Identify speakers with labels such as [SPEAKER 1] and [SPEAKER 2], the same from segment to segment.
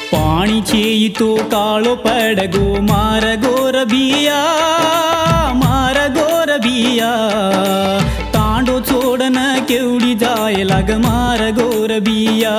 [SPEAKER 1] पाणी छेईतो काळो पडगो मार गोर बिया तांडो छोडन केवडी जाय लाग मार गोर बिया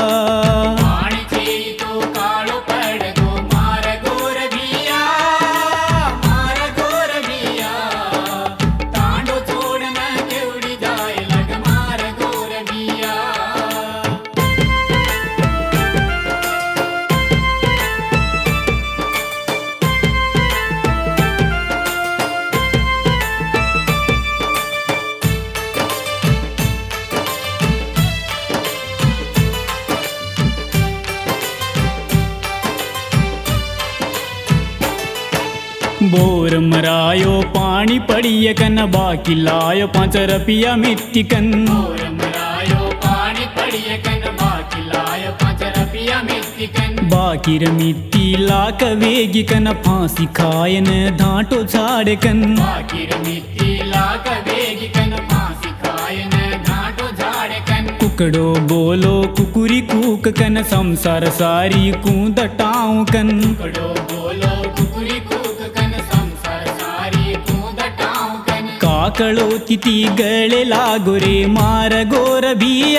[SPEAKER 1] बोर मरायो पानी पड़िय कन बाकी लायो 5 रुपया मिट्टी कन
[SPEAKER 2] बोर मरायो पानी पड़िय कन बाकी लायो 5 रुपया मिट्टी कन
[SPEAKER 1] बाकी मिट्टी लाक वेगी कन फांसी खायन धांटो झाड़ कन
[SPEAKER 2] बाकी मिट्टी लाक वेगी कन फांसी खायन धांटो झाड़ कन
[SPEAKER 1] कुकड़ो बोलो कुकुरी कूक कन संसार सारी कूद टाऊ कन
[SPEAKER 2] कुकड़ो बोलो कुकुरी कूक कन संसार सारी कूद टाऊ कन
[SPEAKER 1] काकड़ो तिथि गले लागो रे मार गोर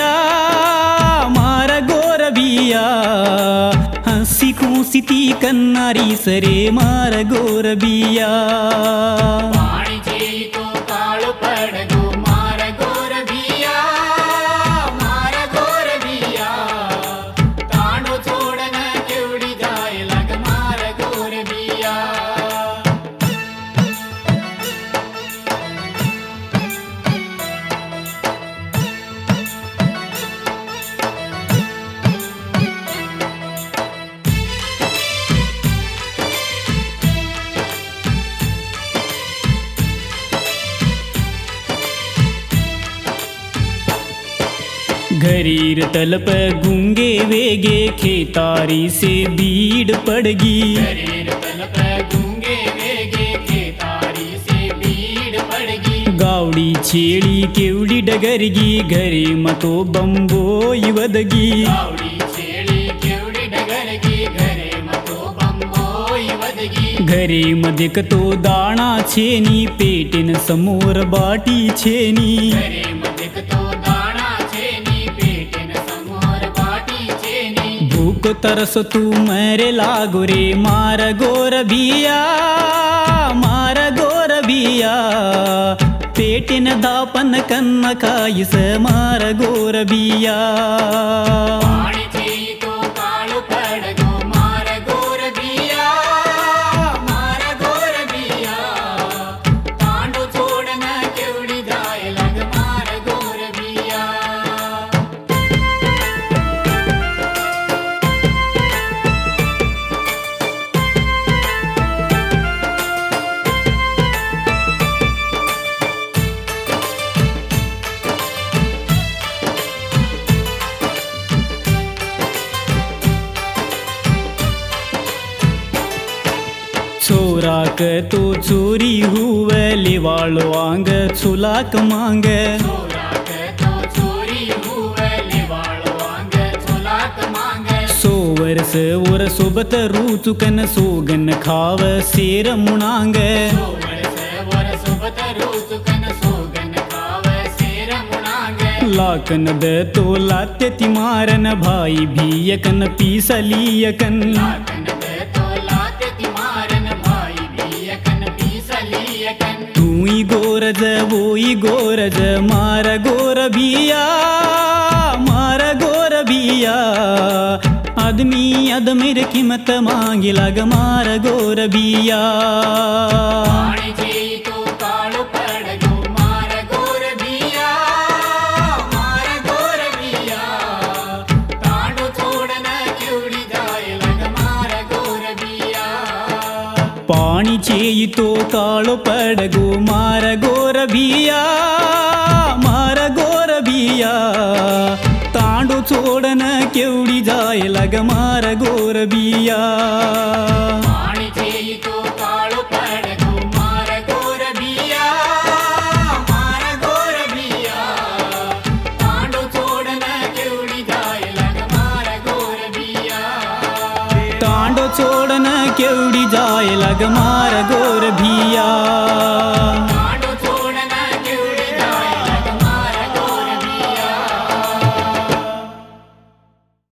[SPEAKER 1] बिया हंसी खूसी ती कन्नारी सरे मार गोर बिया
[SPEAKER 2] पाणी छेईतो काळो पडगो मार गोर बिया तांडो छोडन केवडी जाय लाग मार गोर बिया
[SPEAKER 1] घरीर तलप गूंगे वेगे खेतारी से बीड़ पड़गी
[SPEAKER 2] शरीर तलप गूंगे वेगे खेतारी से भीड़ पड़गी
[SPEAKER 1] गावड़ी छेड़ी केवड़ी डगरगी घरे मतो बंबोई वदगी
[SPEAKER 2] गावडी छेड़ी केवडी डगरगी घरे मतो बंबोई वदगी
[SPEAKER 1] घरे मधिक तो दाणा छेनी पेटिन समोर बाटी छेनी
[SPEAKER 2] घरे मधिक तो दाणा छेनी पेटिन समोर बाटी छेनी
[SPEAKER 1] भूख तरस तू मेरे लागो रे मार गोर बिया पेटिन दापन कन्न कायस मार गोर बिया
[SPEAKER 2] पाणी छेईतो काळो पडगो मार गोर बिया तांडो छोडन केवडी जाय लाग मार गोर बिया
[SPEAKER 1] छोराक तो चोरी हुवे लिवालो आंग छुलाक मांग
[SPEAKER 2] छोराक तो चोरी हुवे लिवाळो आंग छोलाक मांग
[SPEAKER 1] 100 वर्ष वर सोबत रुचुकन सोगन खाव सेर मुणांग
[SPEAKER 2] वर्ष वर सोबत रुचुकन सोगन खाव सेर मुणांग
[SPEAKER 1] लाकन द तो लात्य ती मारन भाई भी यकन पीसली यकन
[SPEAKER 2] लाकन दे तो लाते ती मारन भाई भी यकन पीसली यकन
[SPEAKER 1] तूई गोरज वोई गोरज मार गोर बिया आदमी अदमेर कीमत मांगी लाग मार गोर बिया
[SPEAKER 2] पाणी छेईतो काळो पडगो मार गोर बिया तांडो छोडन केवडी जाय लाग मार गोर बिया
[SPEAKER 1] पाणी छेईतो काळो पडगो मार गोर बिया तांडो छोडन केवडी जाय लाग मार गोर बिया
[SPEAKER 2] पाणी छेईतो काळो पडगो मार गोर बिया तांडो छोडन केवडी जाय लाग मार गोर बिया
[SPEAKER 1] ग मार गो